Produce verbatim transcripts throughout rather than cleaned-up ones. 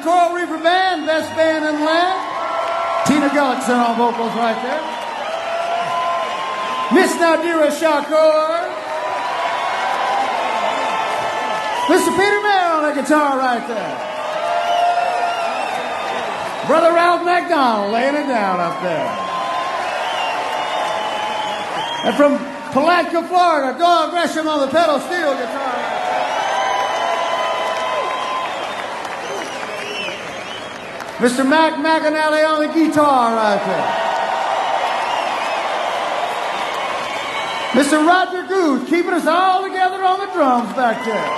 Coral Reefer Band, best band in the land. Tina Gullickson on vocals right there. Miss Nadira Shakur. Mister Peter Mayer on the guitar right there. Brother Ralph McDonald laying it down up there. And from Palatka, Florida, Doyle Gresham on the pedal steel guitar. Mister Mac McAnally on the guitar right there. Mister Roger Guth keeping us all together on the drums back there.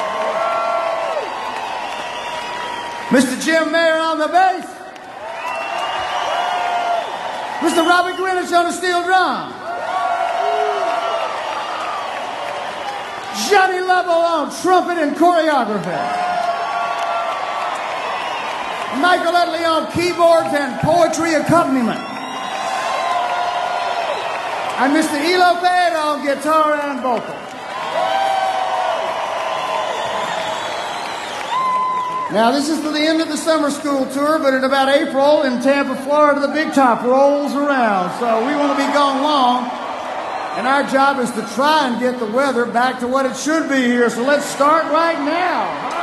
Mister Jim Mayer on the bass. Mister Robbie Greenwich on the steel drum. Johnny Lovell on trumpet and choreography. Michael Utley on keyboards and poetry accompaniment. And Mister Elo Ped on guitar and vocal. Now, this is for the end of the summer school tour, but in about April in Tampa, Florida, the Big Top rolls around. So we want to be gone long, and our job is to try and get the weather back to what it should be here. So let's start right now.